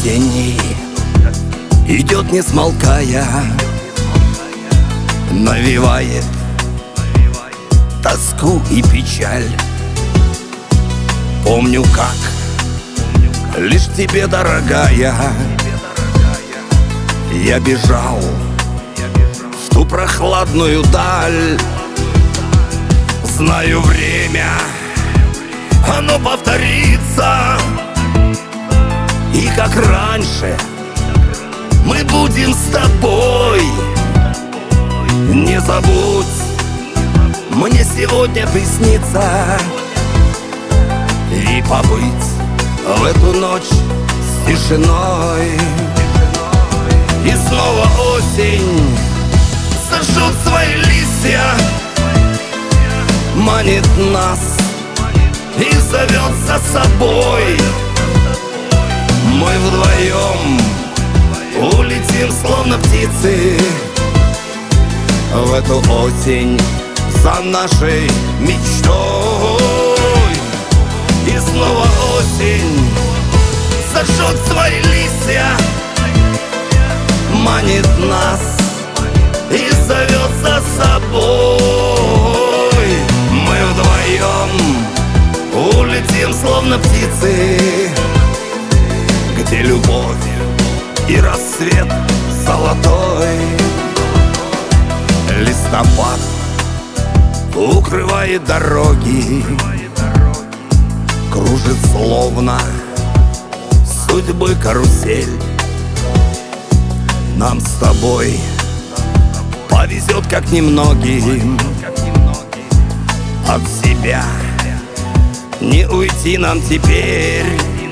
осени идет не смолкая, навевает тоску и печаль. Помню, как лишь тебе, дорогая, я бежал в ту прохладную даль. Знаю, время, оно повторится, и как раньше мы будем с тобой. Не забудь мне сегодня присниться и побыть в эту ночь с тишиной. И снова осень сожжет свои листья, манит нас и зовет за собой. Мы вдвоем улетим, словно птицы, в эту осень за нашей мечтой. И снова осень сожжет свои листья, манит нас и зовет за собой. Мы вдвоем улетим, словно птицы, где любовь и рассвет золотой. Листопад укрывает дороги, кружит словно судьбы карусель. Нам с тобой повезет, как немногим. От себя не уйти нам теперь.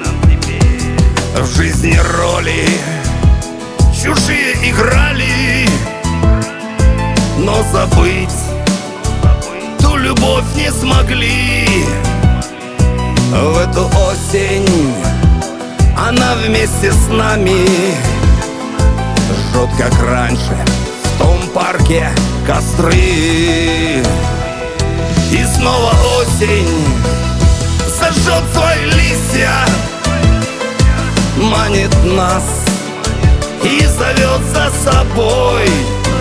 В жизни роли чужие играли, но забыть ту любовь не смогли. В эту осень она вместе с нами жжет, как раньше, в том парке костры. И снова осень сожжет свои листья, манит нас и зовет за собой.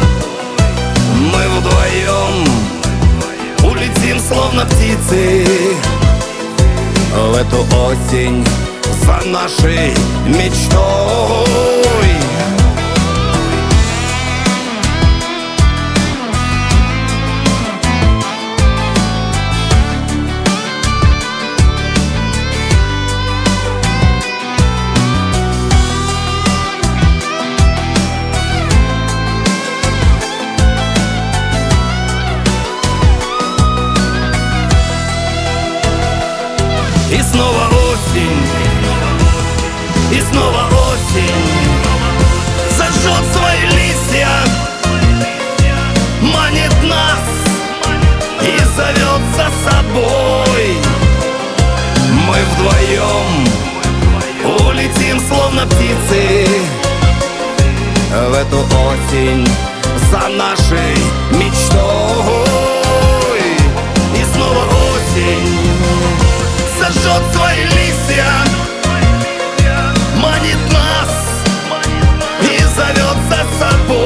Мы вдвоем улетим, словно птицы, в эту осень за нашей мечтой. И снова осень, и снова осень зажжет свои листья, манит нас и зовет за собой. Мы вдвоем улетим, словно птицы, в эту осень за нашей мечтой. И снова осень сожжет свои листья, манит нас и зовет за собой.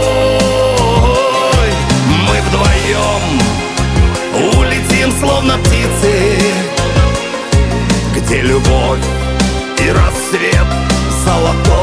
Мы вдвоем улетим, словно птицы, где любовь и рассвет золотой.